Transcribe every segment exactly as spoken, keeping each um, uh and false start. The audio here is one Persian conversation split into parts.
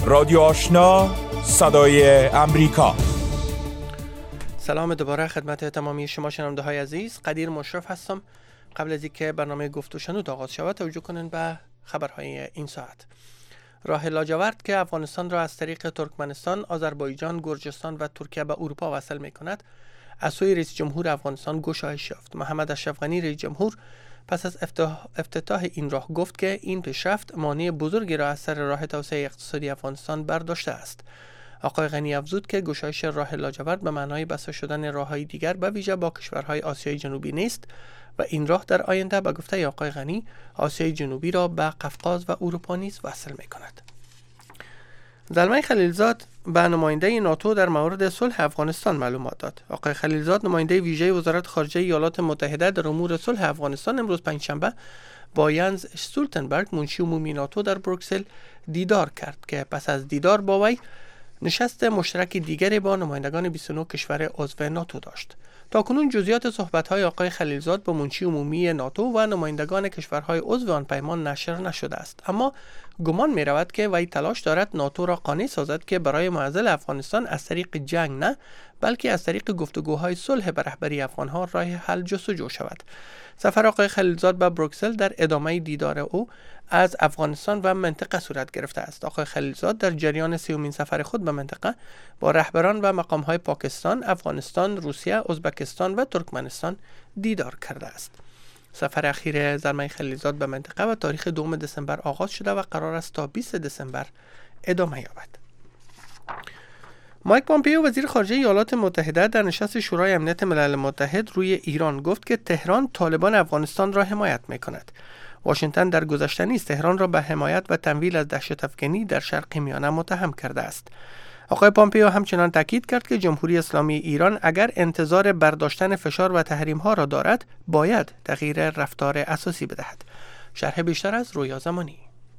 رادیو آشنا، صدای امریکا. سلام دوباره خدمت تمامی شما شنونده های عزیز. قدیر مشرف هستم. قبل از اینکه برنامه گفت و شنود آغاز شود توجه کنین به خبرهای این ساعت. راه لاجورد که افغانستان را از طریق ترکمنستان، آذربایجان، گرجستان و ترکیه به اروپا وصل می کند از سوی رئیس جمهور افغانستان گشایش یافت. محمد اشرف غنی رئیس جمهور پس از افتتاح این راه گفت که این پیشرفت مانع بزرگی را از سر راه توسعه اقتصادی افغانستان برداشته است. آقای غنی افزود که گشایش راه لاجورد به معنای بسته شدن راه‌های دیگر به ویژه با کشورهای آسیای جنوبی نیست و این راه در آینده به گفته آقای غنی آسیای جنوبی را به قفقاز و اروپا نیز وصل می کند. زلمه خلیلزاد به نماینده ناتو در مورد صلح افغانستان معلومات داد. آقای خلیلزاد نماینده ویژه وزارت خارجه ایالات متحده در امور صلح افغانستان امروز پنجشنبه با یانز استولتنبرگ منشی عمومی ناتو در بروکسل دیدار کرد که پس از دیدار با وی نشست مشترک دیگری با نمایندگان بیست و نه کشور عضو ناتو داشت. تاکنون جزئیات صحبت‌های آقای خلیلزاد با منشی عمومی ناتو و نمایندگان کشورهای عضو آن پیمان نشر نشده است، اما گمان می‌رود که وی تلاش دارد ناتو را قانع سازد که برای معضل افغانستان از طریق جنگ نه بلکه از طریق گفتگوهای صلح به رهبری افغان‌ها راه حل جستجو شود. سفر آقای خلیلزاد به بروکسل در ادامه دیدار او از افغانستان و منطقه صورت گرفته است. آقای خلیلزاد در جریان سیومین سفر خود به منطقه با رهبران و مقام‌های پاکستان، افغانستان، روسیه، ازبکستان و ترکمنستان دیدار کرده است. سفر اخیر زلمه خلیلزاد به منطقه و تاریخ دوم دسامبر آغاز شده و قرار است تا بیست دسامبر ادامه یابد. مایک پامپیو وزیر خارجه ایالات متحده در نشست شورای امنیت ملل متحد روی ایران گفت که تهران طالبان افغانستان را حمایت می‌کند. واشنگتن در گذشته نیز تهران را به حمایت و تمویل از دهشت افکنی در شرق میانه متهم کرده است. آقای پامپیو همچنان تاکید کرد که جمهوری اسلامی ایران اگر انتظار برداشتن فشار و تحریم‌ها را دارد، باید تغییر رفتار اساسی بدهد. شرح بیشتر از رویا زمانی.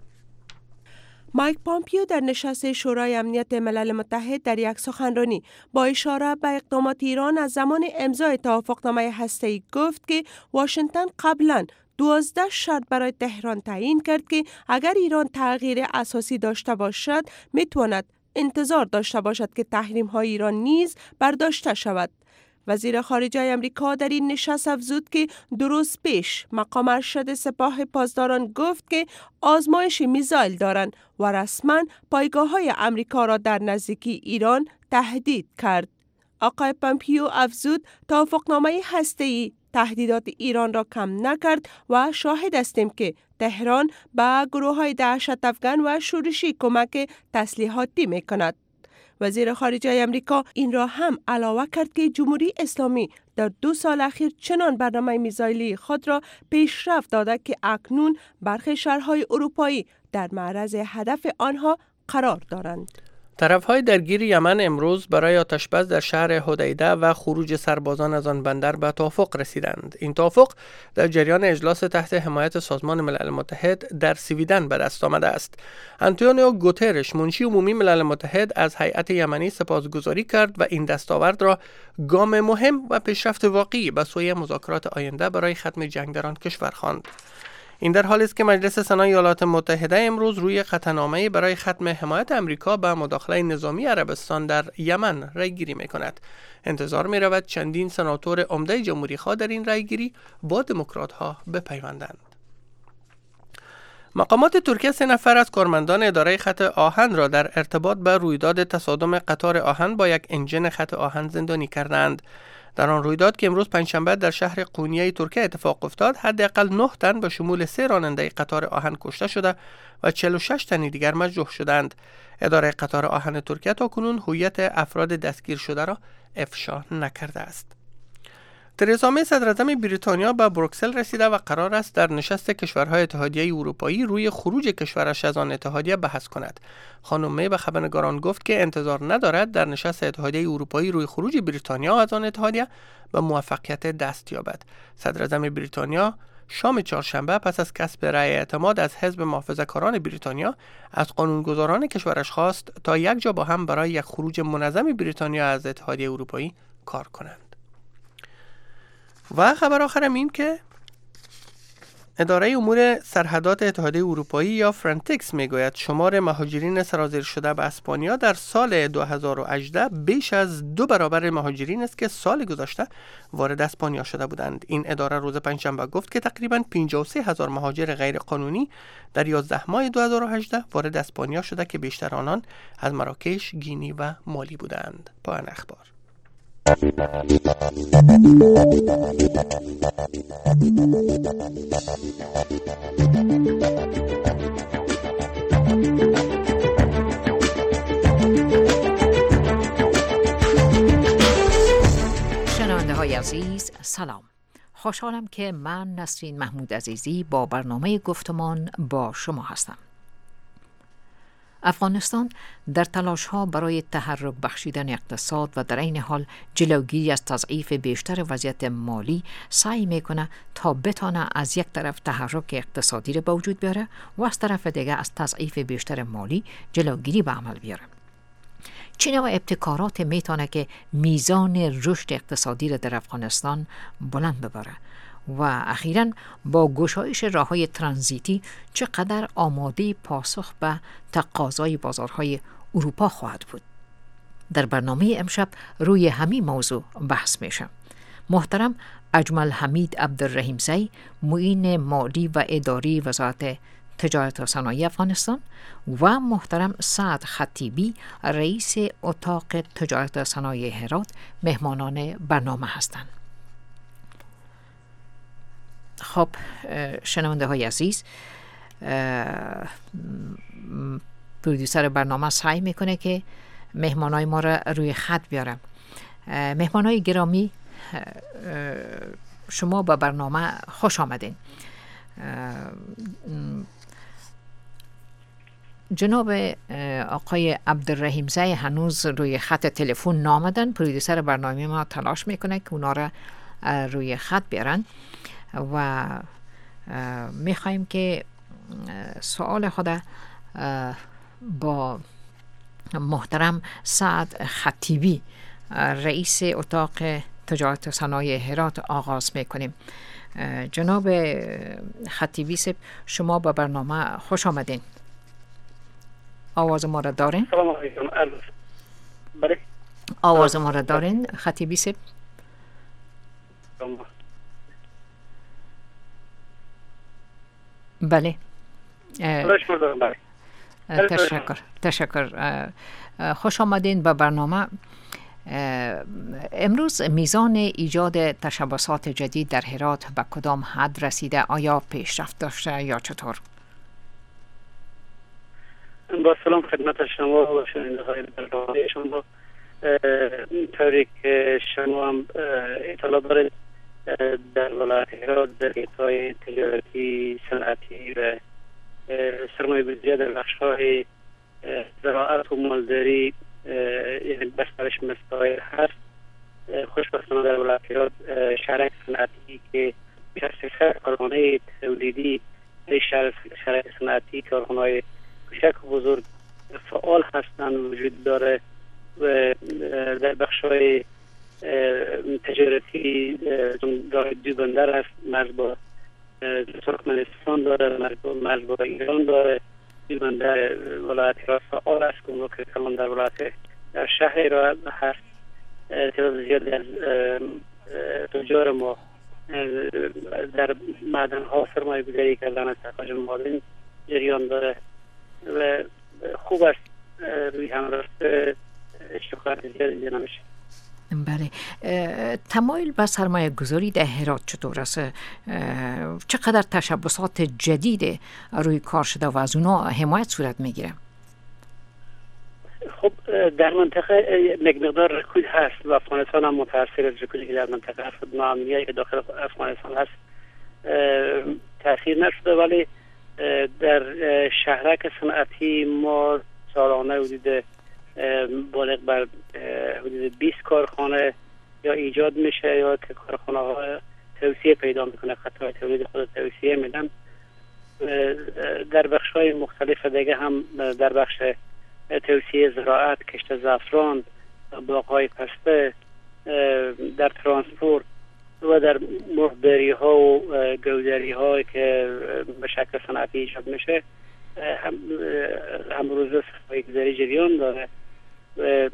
مایک پامپیو در نشست شورای امنیت ملل متحد در یک سخنرانی با اشاره به اقدامات ایران از زمان امضای توافقنامه هسته‌ای گفت که واشنگتن قبلاً دوازده شرط برای تهران تعیین کرد که اگر ایران تغییر اساسی داشته باشد میتواند انتظار داشته باشد که تحریم های ایران نیز برداشته شود. وزیر خارجه امریکا در این نشست افزود که دو روز پیش مقام ارشد سپاه پاسداران گفت که آزمایش میزایل دارند و رسما پایگاه های امریکا را در نزدیکی ایران تهدید کرد. آقای پامپیو افزود توافقنامه هسته‌ای تهدیدات ایران را کم نکرد و شاهد هستیم که تهران به گروه‌های دهشت افکن و شورشی کمک تسلیحاتی می‌کند. وزیر خارجه امریکا این را هم علاوه کرد که جمهوری اسلامی در دو سال اخیر چنان برنامه میزایلی خود را پیشرفت داده که اکنون برخی شهرهای اروپایی در معرض هدف آنها قرار دارند. طرف‌های درگیر یمن امروز برای آتشبس در شهر حدیده و خروج سربازان از آن بندر به توافق رسیدند. این توافق در جریان اجلاس تحت حمایت سازمان ملل متحد در سویدن به دست آمده است. آنتونیو گوترش منشی عمومی ملل متحد از هیئت یمنی سپاسگزاری کرد و این دستاورد را گام مهم و پیشرفت واقعی به سوی مذاکرات آینده برای ختم جنگ در آن کشور خواند. این در حالی است که مجلس سنای ایالات متحده امروز روی قطعنامه‌ای برای ختم حمایت امریکا به مداخله نظامی عربستان در یمن رایگیری می‌کند. انتظار می‌رود چندین سناتور عمده جمهوری‌خواه در این رایگیری با دموکرات‌ها بپیوندند. مقامات ترکیه سه نفر از کارمندان اداره خط آهن را در ارتباط به رویداد تصادم قطار آهن با یک انجن خط آهن زندانی کردند. در آن رویداد که امروز پنجشنبه در شهر قونیه ترکیه اتفاق افتاد، حداقل نه تن به شمول سه راننده قطار آهن کشته شده و چهل و شش تن دیگر مجروح شدند. اداره قطار آهن ترکیه تاکنون هویت افراد دستگیر شده را افشا نکرده است. ترزا می صدراعظم بریتانیا به بروکسل رسیده و قرار است در نشست کشورهای اتحادیه اروپایی روی خروج کشورش از آن اتحادیه بحث کند. خانم می به خبرنگاران گفت که انتظار ندارد در نشست اتحادیه اروپایی روی خروج بریتانیا از آن اتحادیه به موفقیت دست یابد. صدراعظم بریتانیا شام چهارشنبه پس از کسب رأی اعتماد از حزب محافظه‌کاران بریتانیا از قانونگذاران کشورش خواست تا یک جا با هم برای یک خروج منظم بریتانیا از اتحادیه اروپایی کار کنند. و خبر آخرم این که اداره امور سرحدات اتحادیه اروپایی یا فرانتکس میگوید شمار مهاجرین سرازیر شده به اسپانیا در سال دو هزار و هجده بیش از دو برابر مهاجرین است که سال گذشته وارد اسپانیا شده بودند. این اداره روز پنجشنبه گفت که تقریباً پنجاه و سه هزار مهاجر غیر قانونی در یازده ماه دو هزار و هجده وارد اسپانیا شده که بیشتر آنان از مراکش، گینی و مالی بودند. پایان اخبار. شنونده های عزیز سلام. خوشحالم که من نسرین محمود عزیزی با برنامه گفتمان با شما هستم. افغانستان در تلاش ها برای تحرک بخشیدن اقتصاد و در این حال جلوگیری از تضعیف بیشتر وضعیت مالی سعی میکنه تا بتانه از یک طرف تحرک اقتصادی را به وجود بیاره و از طرف دیگه از تضعیف بیشتر مالی جلوگیری به عمل بیاره. چه نوع ابتکارات میتونه که میزان رشد اقتصادی را در افغانستان بلند ببره و اخیراً با گشایش راه‌های ترانزیتی چقدر آماده پاسخ به تقاضای بازارهای اروپا خواهد بود. در برنامه امشب روی همین موضوع بحث میشه. محترم اجمل حمید عبدالرحیمزی، معین مالی و اداری وزارت تجارت و صنایع افغانستان و محترم سعد خطیبی، رئیس اتاق تجارت و صنایع هرات مهمانان برنامه هستند. خب شنونده های عزیز، پرودیوسر برنامه سعی میکنه که مهمانای ما را روی خط بیاره. مهمانای گرامی، شما به برنامه خوش آمدین. جناب آقای عبدالرحیمزی هنوز روی خط تلفن نامدن. پرودیوسر برنامه ما تلاش میکنه که اونا را روی خط بیارن و میخوایم که سوال خود با محترم سعد خطیبی، رئیس اتاق تجارت و صنایع هرات آغاز میکنیم. جناب خطیبی صاحب، شما با برنامه خوش آمدین. آواز ما را دارین؟ سلام علیکم. بله. آواز ما را دارین خطیبی صاحب؟ بله. تشکر تشکر خوش آمدین به برنامه. امروز میزان ایجاد تشبسات جدید در هرات به کدام حد رسیده؟ آیا پیشرفت داشته یا چطور؟ با سلام خدمت شما و شنونده های برنامه شما. طوری که شما هم اطلاع دارید، در ولایت هرات در حیطه‌های تجارتی، صنعتی و سرمایه‌گذاری در بخش‌های زراعت و مالداری یعنی بسترش مستقل هست. خوشبختانه در ولایت هرات شرکت صنعتی که بیش از سیصد کارخانه تولیدی، شرکت صنعتی کارخانه‌های کوچک و بزرگ فعال هستند وجود داره و در بخش‌های تجارتی راه دو بندر هست، مرز با ترکمنستان داره، مرز با ایران داره. دو بندر ولایت هرات فعال است که کلان در ولایت در شهر هرات هست. تعداد زیادی از تجار ما در معدن ها سرمایه گذاری کردن، از استخراج معادن جریان داره و خوب است روی همراسته اشتغالات زیادی دیده نمیشه. بله. تمایل به سرمایه گذاری در هرات چطور است؟ چقدر تشبسات جدید روی کار شده و از اونا حمایت صورت میگیره؟ خب در منطقه مقدار رکود هست و افغانستان هم متاثر از رکودی که در منطقه افراد ناامنیه که داخل افغانستان هست تاثیر نشده، ولی در شهرک صنعتی ما سالانه حدود بالغ بر حدود بیست کارخانه یا ایجاد میشه یا که کارخانه ها توسعه پیدا میکنه، خطای تولید خود توسعه میدن. در بخش های مختلف دیگه هم در بخش توسعه زراعت، کشت زعفران، باغ‌های پسته، در ترانسپورت و در مرغداری ها و گودری ها که به شکل صنعتی ایجاد میشه هم هم روز سرمایه گذاری جریان داره و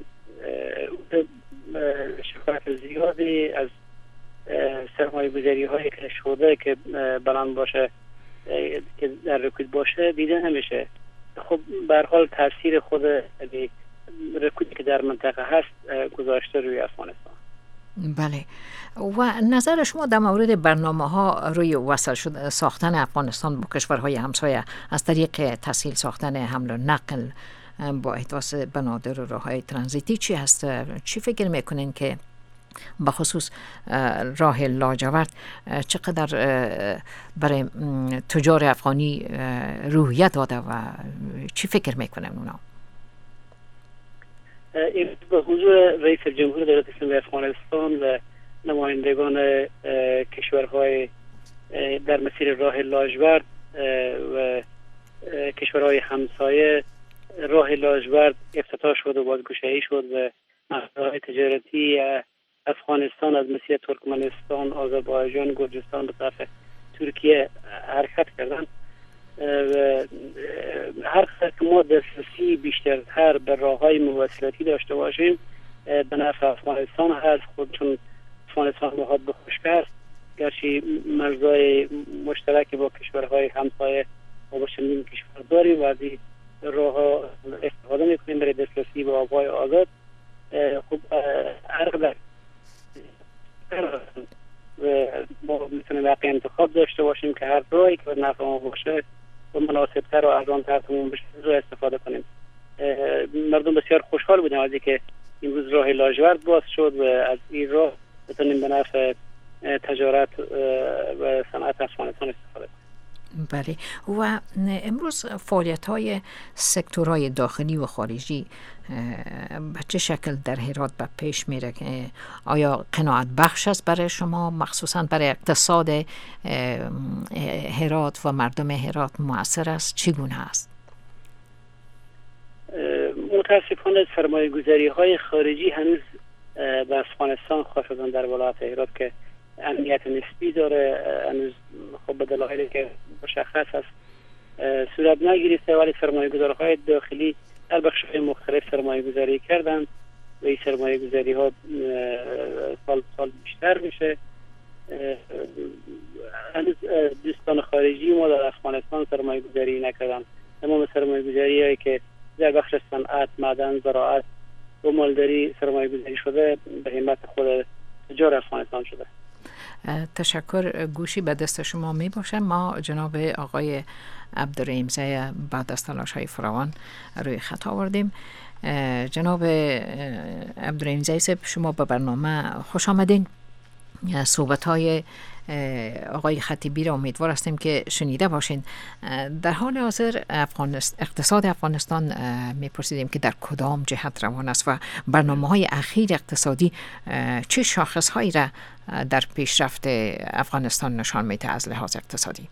شکایت زیادی از سرمایه گذاری های که شده که بلند باشه که در رکود باشه دیده نمیشه. خب به هر حال تاثیر خود رکودی که در منطقه هست گذاشته روی افغانستان. بله، و نظر شما در مورد برنامه ها روی وصل شد ساختن افغانستان با کشورهای همسایه از طریق تسهیل ساختن حمل و نقل با احداث بنادر و راههای ترانزیتی چی هست؟ چی فکر میکنین که به خصوص راه لاجورد چقدر برای تجار افغانی روحیه داده و چی فکر میکنن اونا؟ این به حضور رئیس جمهور دولت اسلامی افغانستان و نمایندگان کشورهای در مسیر راه لاجورد و کشورهای همسایه راه لاجورد افتتاح شد و بازگشایی شد و مرزهای تجارتی افغانستان از مسیر ترکمنستان، آذربایجان، گرجستان به طرف ترکیه حرکت کردند. هر قدر که ما دسترسی بیشترتر به راههای مواصلاتی داشته باشیم به نفع افغانستان هست. خود چون افغانستان محاط به خشکی است، گرچه مرزهای مشترک با کشورهای همسایه و با چندین کشور داریم و از این راهها استفاده میکنیم برای دسترسی به آبهای آزاد. خب هر قدر ما میتونیم واقعا انتخاب داشته باشیم که هر راهی که به نفع ما باشه و مناسبتر و ارزان‌تر تموم بشه رو استفاده کنیم. مردم بسیار خوشحال بودن از اینکه امروز راه لاجورد باز شد و از این راه بتونیم به نفع تجارت و صنعت افغانستان استفاده کنیم. بله، و امروز فعالیت های سکتورهای داخلی و خارجی به چه شکل در هرات به پیش میره؟ آیا قناعت بخش است برای شما، مخصوصا برای اقتصاد هرات و مردم هرات مؤثر است؟ چگونه است؟ متاسفانه سرمایه گذاری های خارجی هنوز به افغانستان خاصتا در ولایت هرات که امنیت نسبی داره، هنوز خب به دلایلی که مشخص است صورت نگرفته، ولی سرمایه گذارهای داخلی در بخش‌های مختلف سرمایه گذاری کردند و این سرمایه گذاری ها سال سال بیشتر میشه. هنوز دوستان خارجی ما در افغانستان سرمایه گذاری نکردند. تمام سرمایه گذاری هایی که در بخش صنعت، معدن، زراعت و مالداری سرمایه گذاری شده به همت خود تجار افغانستان شده. تشکر. گوشی به دست شما می باشه. ما جناب آقای عبدالرحیم زی بعد از تلاش های فراوان روی خط آوردیم. جناب عبدالرحیم زی، شما به برنامه خوش آمدین. صحبت های آقای خطیبی را امیدوار هستیم که شنیده باشین. در حال حاضر افغانستان، اقتصاد افغانستان میپرسیدیم که در کدام جهت روان است و برنامه های اخیر اقتصادی چه شاخص هایی را در پیشرفت افغانستان نشان میده از لحاظ اقتصادی؟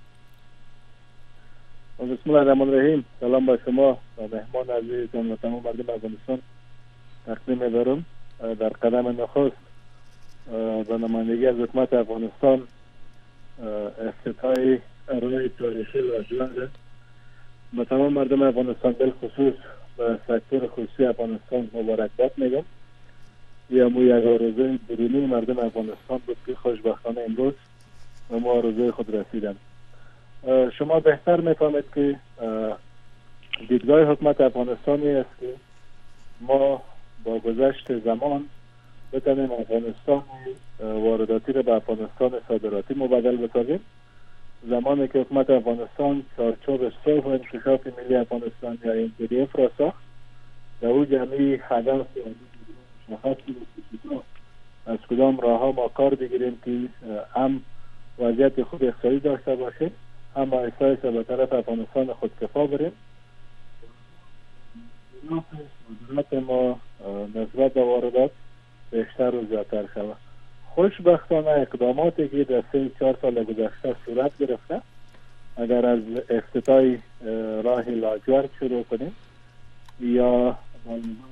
بسم الله الرحمن الرحیم. سلام با شما و مهمان عزیزتان و تمام مردم افغانستان تقدیم می‌دارم. در قدم نخست به نمایندگی از حکومت افغانستان افتتاح راه تاریخی لاجورد به تمام مردم افغانستان بالخصوص به سکتور خصوصی افغانستان مبارکباد میگم. یا مو یک آرزوی درونی مردم افغانستان بود که خوشبختانه امروز به ما آرزوی خود رسیدن. شما بهتر میفهمید که دیدگاه حکومت افغانستانی است که ما با گذشت زمان بتونیم افغانستان وارداتی را به افغانستان صادراتی مبدل بسازیم. زمانی که حکومت افغانستان چارچوب صلح و انکشاف ملی افغانستان یا این پی دی اف را ساخت، در او جمعی هدف مشخص بود از کدام راه ها ما کار بگیریم که هم وضعیت خود اقتصادی داشته باشه، هم آیسته به طرف افغانستان خودکفا بریم. صادرات ما نسبت به واردات بیشتر و زیادتر شود. خوشبختانه اقداماتی که در سه چهار سال گذشته صورت گرفته، اگر از افتتاح راه لاجورد شروع کنیم یا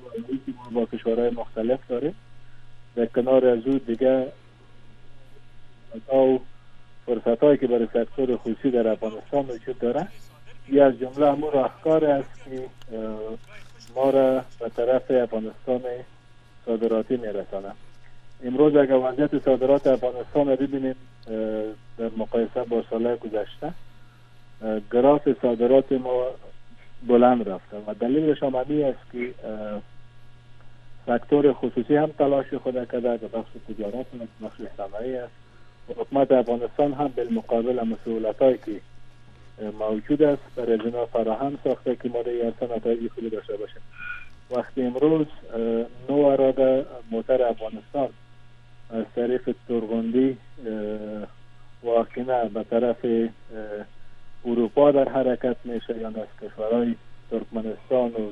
با کشورهای مختلف داریم، در کنار از او دیگه او فرصت هایی که برای سکتور خصوصی در افغانستان وجود داره، یکی از جمله همون راهکار است که ما را به طرف افغانستان صادراتی میرسانه. امروز اگر وضعیت صادرات افغانستان را ببینیم در مقایسه با سال گذشته، گراف صادرات ما بلند رفته و دلیلش هم همین است که سکتور خصوصی هم تلاش خود کرده در بخش تجارت و بخش صنایع است. حکومت افغانستان هم بالمقابل مسئولیتایی که موجود است برای جنا فراهم ساخته که ما در صنعت‌های خوبی داشته باشیم. وقتی امروز نو اراده موتر افغانستان از طریق تورغندی واکنه به طرف اروپا در حرکت میشه یا از کشورهای ترکمنستان و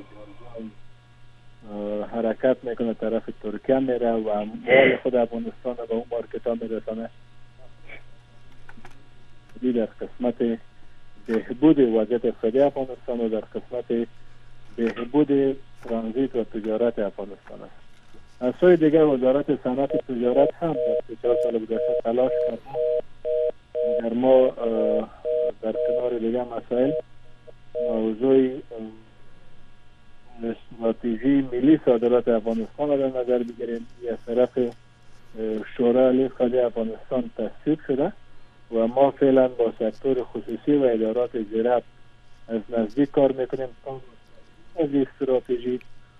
حرکت میکنه طرف ترکیه میره و مال خود افغانستان به اون مارکت ها میرسانه، در قسمت بهبود وضعیت اقتصادی افغانستان و در قسمت بهبود ترانزیت و تجارت افغانستان است. از سوی دیگر وزارت صنعت تجارت هم در سه چهار سال گذشته تلاش کرده اگر ما در کنار دیگر مسائل موضوع استراتژی ملی صادرات افغانستان را در نظر بگیریم، از طرف شورای عالی اقتصادی افغانستان تصویب شده و ما فعلا با سکتور خصوصی و ادارات زراعت از نزدیک کار میکنیم تا از استراتژی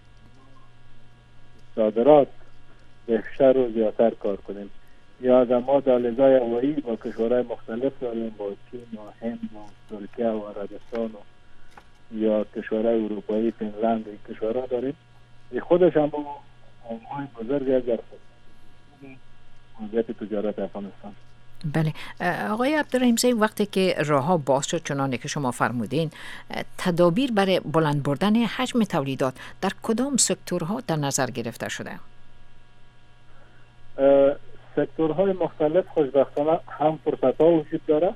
صادرات بیشتر و زیادتر کار کنیم. یا در ما دهلیزهای هوایی با کشورهای مختلف داریم، با چین و هند و ترکیه و عربستان و یا کشورهای اروپایی، فنلند، این کشورها داریم. این خودش هم آنهای بزرگی از در وضعیت تجارت افغانستان. بله آقای عبدالرحیم زی، وقتی که راه ها باز شد چنانه که شما فرمودین، تدابیر برای بلند بردن حجم تولیدات در کدام سکتورها در نظر گرفته شده؟ سکتورهای مختلف خوشبختانه هم فرصت ها وجود داره.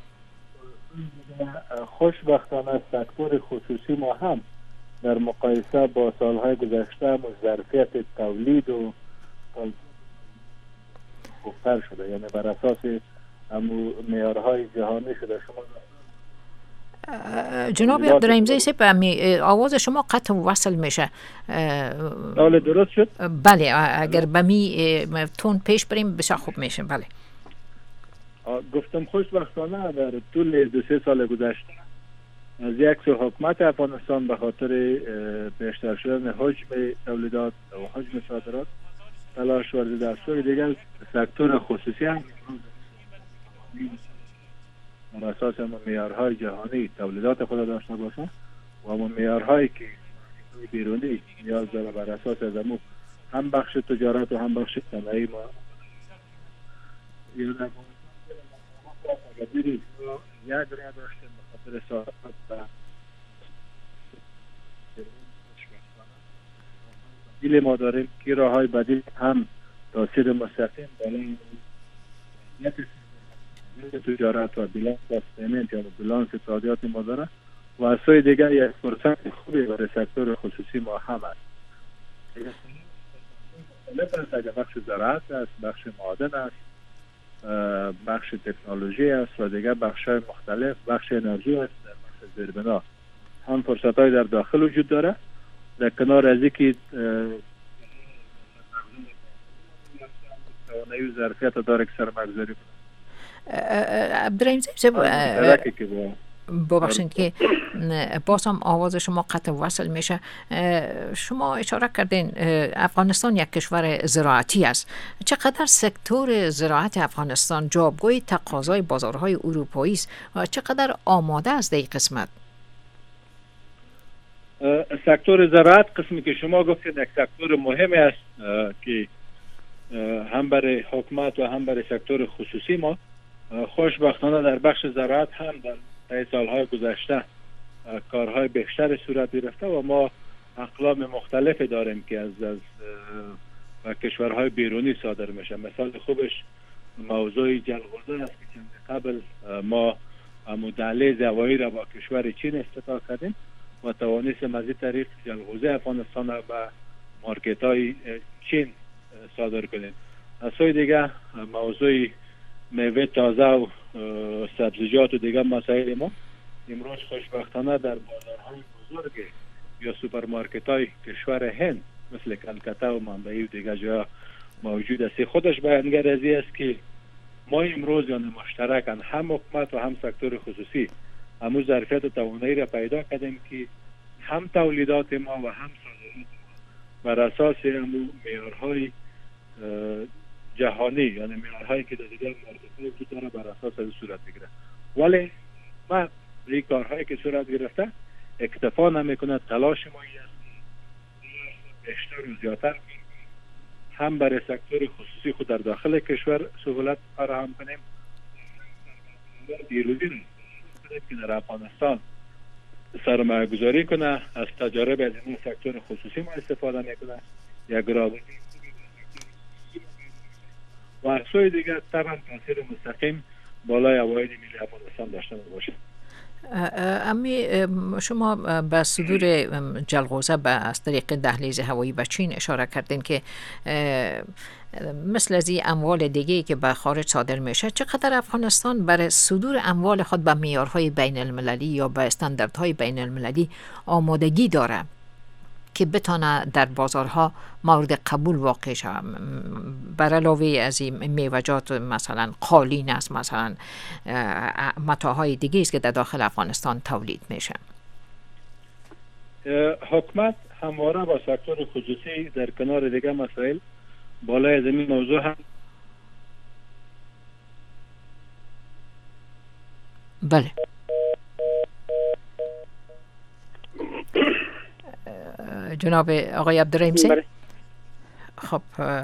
خوشبختانه سکتور خصوصی ما هم در مقایسه با سالهای گذشته ظرفیت تولید و خوبتر شده، یعنی بر اساس همو معیارهای جهانی شده. شما جناب عبدالرحیم زی صاحب آواز شما قطع وصل میشه. حالا درست شد؟ بله اگر به می تون پیش بریم بسیار خوب میشه. بله گفتم خوشبختانه در طول دو سه سال گذشته از یک سو حکومت افغانستان به خاطر بیشتر شدن حجم تولیدات و حجم صادرات تلاش ورزیده. در سوی دیگر سکتور خصوصی هم بر اساس معیارهای جهانی تولیدات خود داشته باشه و همون معیارهایی که بیرونی نیاز داره بر اساس از همون هم بخش تجارت و هم بخش صنایع ما یا یک راه داشتیم به خاطر صادرات و بدیل ما داریم که راه های بدیل هم تاثیر مستقیم برای تجارت و بیلانس استیمنت یا بیلانس صادرات ما داره و از سوی دیگر یک فرصت خوبی برای سکتور خصوصی ما هم است. اگر بخش زراعت است، بخش معادن است، بخش تکنولوژی است و دیگر بخش های مختلف، بخش انرژی است، در بخش زیربنا هم فرصت های در داخل وجود داره. در کنار از اینکه توانایی ظرفیت داره که سرمایه‌گذاری کنه. عبدالرحیم زی ببخشید که باز هم آواز شما قطع وصل میشه. شما اشاره کردین افغانستان یک کشور زراعتی است. چقدر سکتور زراعت افغانستان جوابگوی تقاضای بازارهای اروپایی است و چقدر آماده است در این قسمت؟ سکتور زراعت قسمی که شما گفتید یک سکتور مهمی است که هم برای حکومت و هم برای سکتور خصوصی ما. خوشبختانه در بخش زراعت هم در طی سالهای گذشته کارهای بیشتر صورت گرفته و ما اقلام مختلفی داریم که از از و کشورهای بیرونی صادر میشه. مثال خوبش موضوع جلغوزه است که چند قبل ما دهلیز هوایی را با کشور چین افتتاح کردیم و توانستیم از این طریق جلغوزه افغانستان را به مارکت های چین صادر کنیم. از سوی دیگه موضوع میوه تازه و سبزیجات و دیگه مسائل ما امروز خوشبختانه در بازارهای بزرگ یا سوپرمارکت های کشور هند مثل کلکته و ممبئی و دیگه جا موجود است. خودش بیانگر از این است که ما امروز یعنی مشترکاً هم حکومت و هم سکتور خصوصی همون ظرفیت و توانایی را پیدا کردیم که هم تولیدات ما و هم صادرات ما بر اساس همون معیارهای جهانی یعنی معیارهایی که در دیگر مارکت‌ها وجود داره بر اساس از صورت بگیره. ولی ما این کارهایی که صورت گرفته اکتفا نمیکنه. تلاش ما این است بیشتر و زیادتر هم برای سکتور خصوصی خود در داخل کشور سهولت فراهم کنیم، دیروزی رو که در افغانستان سرمایه گذاری کنه، از تجارب از این سکتور خصوصی ما استفاده میکنه، یک رابطه و اقصای دیگر طبعا تاثیر مستقیم بالای عواید ملی افغانستان داشته باشه. امی شما به صدور جلغوزه به از طریق دهلیز هوایی به چین اشاره کردین که مثل از این اموال دیگه که به خارج صادر میشه، چقدر افغانستان برای صدور اموال خود به معیارهای بین المللی یا به استانداردهای بین المللی آمادگی داره که بتانه در بازارها مورد قبول واقع شود؟ بر علاوه از این میوه‌جات مثلا قالین است، مثلا متاعهای دیگه است که در داخل افغانستان تولید میشه. حکومت همواره با سکتور خصوصی در کنار دیگه مسائل بالای از این موضوع هم بله جناب آقای عبدالرحیم سید. خب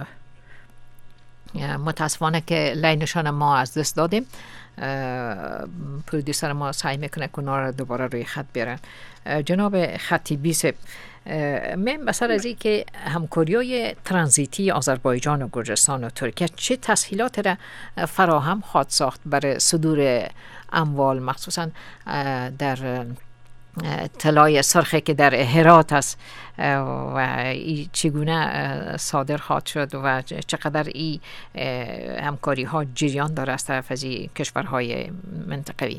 متاسفانه که لاینشان ما از دست دادیم. پرودیوسر ما سعی میکنه که اونا رو دوباره روی خط بیارن. جناب خطیبی صاحب، من بسر از این که همکاری‌های ترانزیتی آذربایجان و گرجستان و ترکیه چه تسهیلات را فراهم خواهد ساخت برای صدور اموال، مخصوصا در طلای سرخی که در هرات است و ای چگونه صادر خواهد شد و چقدر این همکاری ها جریان داره از طرف از کشورهای منطقوی؟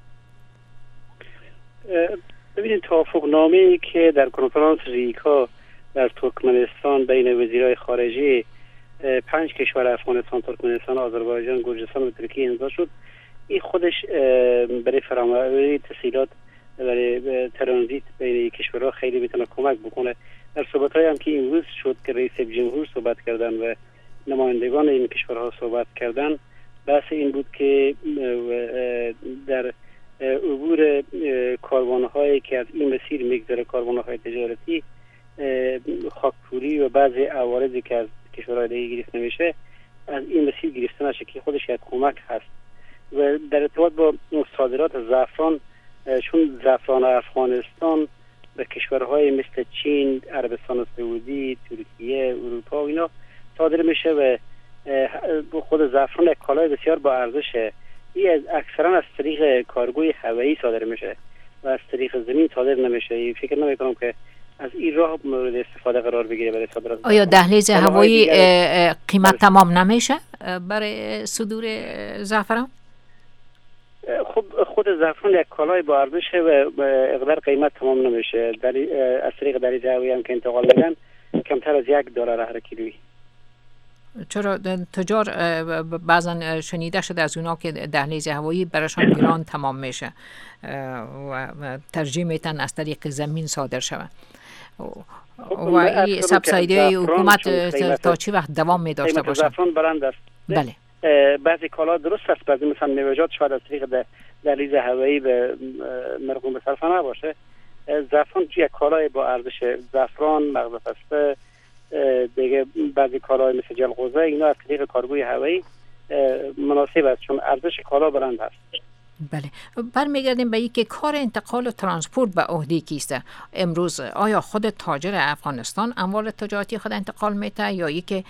ببینید توافق نامه‌ای که در کنفرانس ریکا در ترکمنستان بین وزیرای خارجه پنج کشور افغانستان، ترکمنستان، آذربایجان، گرجستان و ترکیه امضا شد، این خودش برای فراموری تسهیلات برای ترانزیت بین کشورها خیلی میتونه کمک بکنه. در صحبت‌های هم که امروز شد که رئیس جمهور صحبت کردن و نمایندگان این کشورها صحبت کردن، بحث این بود که در عبور کاروان‌هایی که از این مسیر میگذره، کاروان‌های تجارتی، خاکپوری و بعضی عوارضی که از کشورهای دیگه گرفته نمیشه از این مسیر گرفته نشه که خودش یک کمک هست. و در ارتباط با صادرات زعفران، چون زعفران افغانستان به کشورهای مثل چین، عربستان سعودی، ترکیه، اروپا و اینا صادر میشه و خود زعفران یک کالای بسیار با ارزشه. این اکثرا از طریق کارگوی هوایی صادر میشه و از طریق زمین صادر نمیشه. فکر نمیکنم که از این راه مورد استفاده قرار بگیره برای صادرات. آیا دهلیز هوایی قیمت تمام نمیشه برای صدور زعفران؟ خب خود زعفران یک کالای با ارزشه و اقدار قیمت تمام نمیشه. در از طریق دهلیز هوایی هم که انتقال میدن کمتر از یک دلار هر کیلویی. چرا تجار بعضا شنیده شده از اونا که دهلیز هوایی براشان گران تمام میشه و ترجیح میتن از طریق زمین صادر شود و این سبسایدی حکومت تا چی وقت دوام میداشته باشه؟ زعفران بلند است. بله. بعضی کالا درست است، بعضی مثلا میوه‌جات شاید از طریق دهلیز هوایی به مرغوم به صرفه نباشه. زعفران یک کالای با ارزش، زعفران، مغز پسته، دیگه بعضی کالای مثل جلغوزه، اینا از طریق کارگوی هوایی مناسب است چون ارزش کالا بلند است. بله. برمیگردیم به اینکه کار انتقال و ترانسپورت به عهده کیسته امروز؟ آیا خود تاجر افغانستان اموال تجارتی خود انتقال میته یا اینکه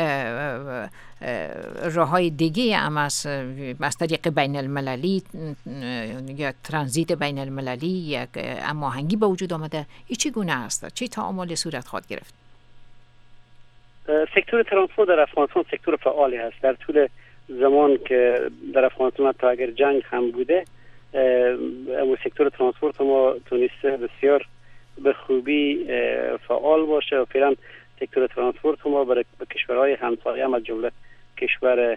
راههای دیگه هم از از طریق بین المللی یا ترانزیت بین المللی یک هماهنگی به وجود آمده؟ این چگونه است؟ چه تعاملی صورت خواهد گرفت؟ سکتور ترانسپورت در افغانستان سکتور فعالی است. در طول زمان که در افغانستان تا اگر جنگ هم بوده اما سکتور ترانسپورت ما تونسته بسیار به خوبی فعال باشه و فعلا سکتور ترانسپورت ما برای کشورهای همسایه هم از جمله کشور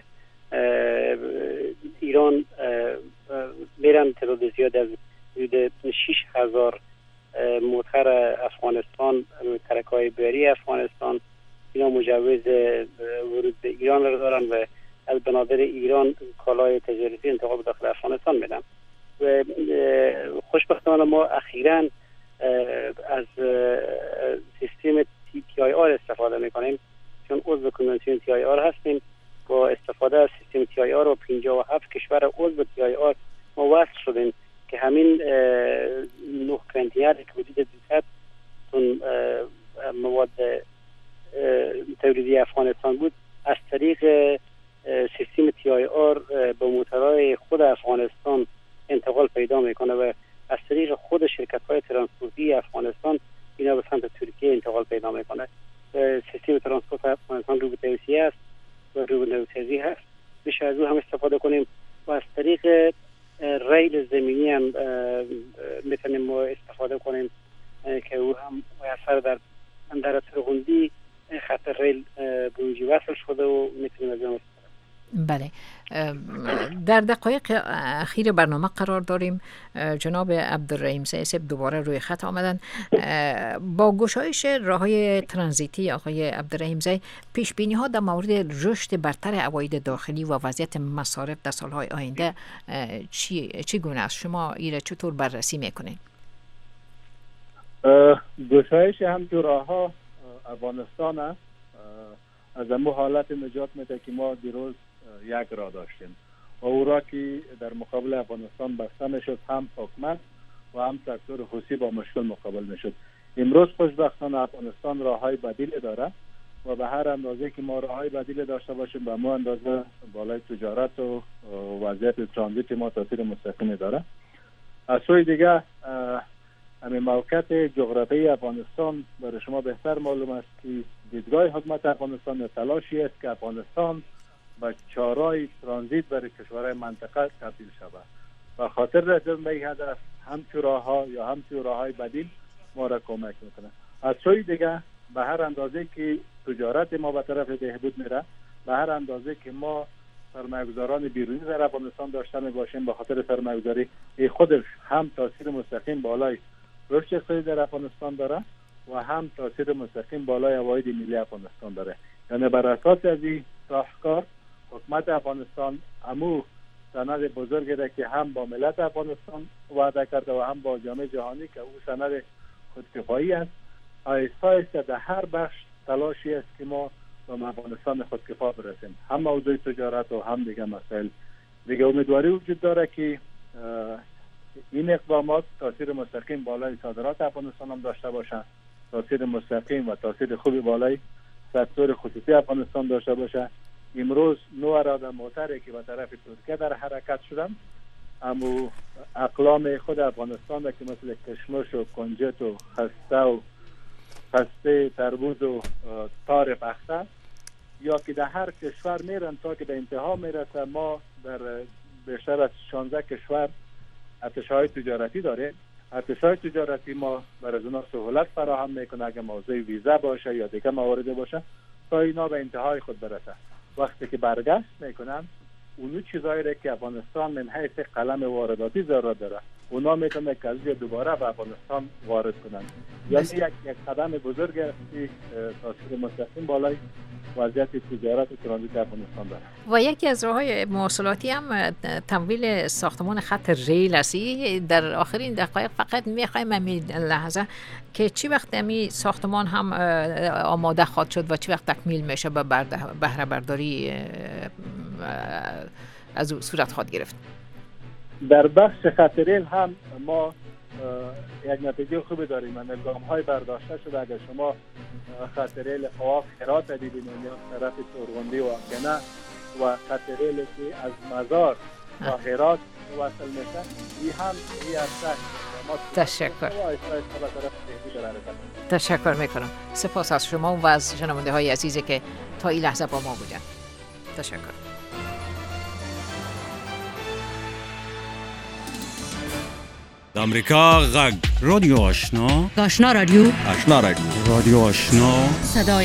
ایران میرن تعداد زیاد از حدود شش هزار موتر افغانستان، ترک‌های بری افغانستان، اینا مجوز ورود به ایران را دارن و از بنادر ایران کالای تجارتی انتقال به داخل افغانستان میدن. و خوشبختانه ما اخیراً از سیستم تی آی آر استفاده میکنیم، چون عضو کنوانسیون تی آی آر هستیم. با استفاده از سیستم تی آی آر و پنجاه و هفت کشور عضو تی آی آر ما وصل شدیم که همین نه کنتینر که حدود دویست تن مواد تولیدی افغانستان بود از طریق سیستم تی آی آر به موترهای خود افغانستان انتقال پیدا میکنه و از طریق خود شرکت های ترانسپورتی افغانستان اینا به سمت ترکیه انتقال پیدا میکنه. سیستم ترانسپورت افغانستان رو به توسعه است و رو به نوسازی هست. بیش از او هم استفاده کنیم و از طریق ریل زمینی هم میتونیم ما استفاده کنیم که او هم اثر در در سرغندی خط ریل به اونجا وصل شده و میتونیم از اون. بله، در دقایق اخیر برنامه قرار داریم. جناب عبدالرحیم سیسب دوباره روی خط آمدن. با گشایش راههای ترانزیتی آقای عبدالرحیم زی، پیش بینی ها در مورد رشد برتر عواید داخلی و وضعیت مصارف در سالهای آینده چی چی گونه است؟ شما ایره چطور بررسی میکنید؟ گشایش هم تو راهها افغانستان است. از امو حالت نجات میده که ما دیروز یک راه داشتیم و او را که در مقابل افغانستان بسته میشد، هم حکومت و هم سکتور خصوصی با مشکل مقابل میشد. امروز خوشبختانه افغانستان راههای بدیل داره و به هر اندازه که ما راههای بدیل داشته باشیم به مو اندازه بالای تجارت و وضعیت ترانزیت ما تاثیر مستقیمی داره. از سوی دیگه همین موقعیت جغرافیایی افغانستان برای شما بهتر معلوم است که دیدگاه حکومت افغانستان تلاشی است که افغانستان به چارای ترانزیت برای کشورهای منطقه تبدیل شود و خاطر رسیدن به این هدف هم تو راهها یا هم تو راههای بدیل ما را کمک میکنه. از سوی دیگه به هر اندازه که تجارت ما به طرف بهبود میره، به هر اندازه که ما سرمایه‌گذاران بیرونی در افغانستان داشته باشیم، به خاطر سرمایه‌گذاری خودش هم تاثیر مستقیم بالای رشد اقتصادی در افغانستان داره و هم تاثیر مستقیم بالای عواید ملی افغانستان داره. یعنی بر اساس از این راهکار حکومت افغانستان امو سند بزرگی را که هم با ملت افغانستان وعده کرده و هم با جامعه جهانی که او سند خودکفایی است، آهسته آهسته در هر بخش تلاشی است که ما به افغانستان خودکفا برسیم، هم موضوع تجارت و هم دیگه مسائل دیگه. امیدواری وجود داره که این اقدامات تاثیر مستقیم بالای صادرات افغانستان هم داشته باشند، تاثیر مستقیم و تاثیر خوبی بالای سکتور خصوصی افغانستان داشته باشه. امروز نو اراده موتری که به طرف ترکیه در حرکت شدن، اما اقلام خود افغانستان که مثل کشمش و کنجد و خسته و خسته تربوز و تار پخته یا که در هر کشور میرن تا که به انتها میرسه. ما در بیشتر از شانزده کشور ارتشای تجارتی داره. ارتشای تجارتی ما برای اونا سهولت فراهم میکنه اگه موضوع ویزا باشه یا دیگه موارد باشه تا اینا به انتهای خود برسه. وقتی که برگشت میکنن اونو چیزایی را که افغانستان من حیث قلم وارداتی ضرورت داره اونا میتونه که از دوباره به افغانستان وارد کنن. یعنی یک یک قدم بزرگ است که تاثیر مستقیم بالای وضعیت تجارت و ترانزیت افغانستان داره. و یکی از راه‌های مواصلاتی هم تمویل ساختمان خط ریل است. در آخرین دقایق فقط میخوایم همین لحظه که چی وقت همین ساختمان هم آماده خواهد شد و چی وقت تکمیل میشه به بهره برداری از او صورت خواهد گرفت. در بخش خط ریل هم ما یک نتیجه خوبی داریم. من گام های برداشته شده. اگر شما خط ریل خواف هرات دیدین یا طرف سرغندی و اکنه و خط ریل که از مزار تا هرات وصل میشه، این هم این ارتش تشکر تشکر میکنم. سپاس از شما و از شنونده های عزیزی که تا این لحظه با ما بودن. تشکر. امریکا غږ رادیو آشنا آشنا رادیو آشنا رادیو رادیو آشنا صدای